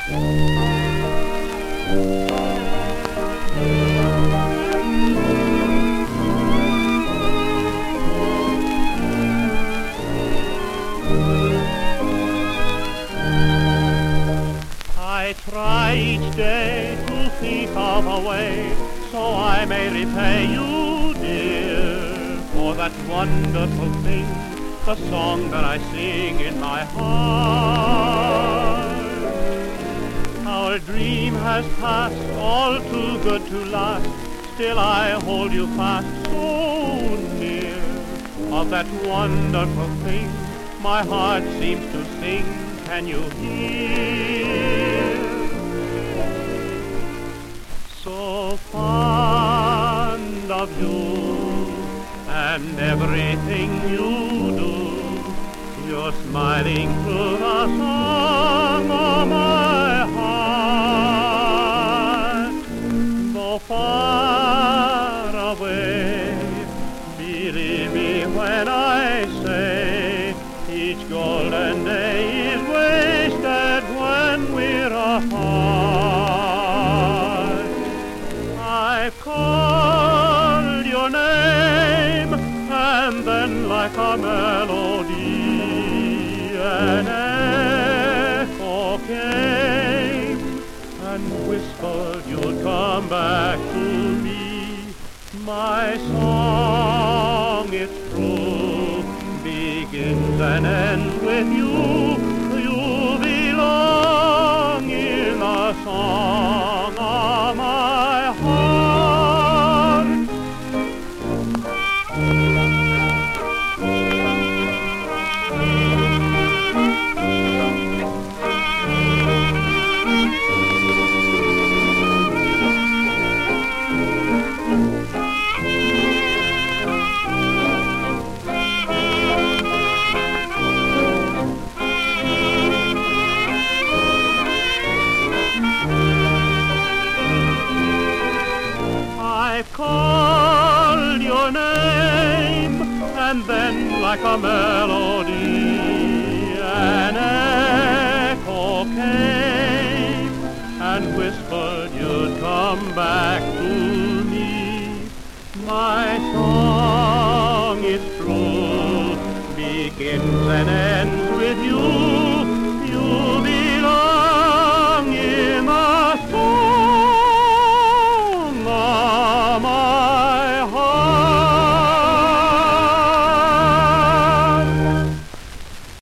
I try each day to think of a way so I may repay you, dear, for that wonderful thing, the song that I sing in my heart. Our dream has passed, all too good to last, still I hold you fast so near. Of that wonderful thing my heart seems to sing, can you hear? So fond of you and everything you do, you're smiling through the song of my heart. Though far away, believe me when I say each golden day is wasted when we're apart. I've called your name, and then like a melody, an echo came and whispered you'd come back to me. My song, it's true, begins and ends with you. You belong in the song of my heart. I've called your name, and then like a melody, an echo came and whispered you'd come back to me. My song is true, begins and ends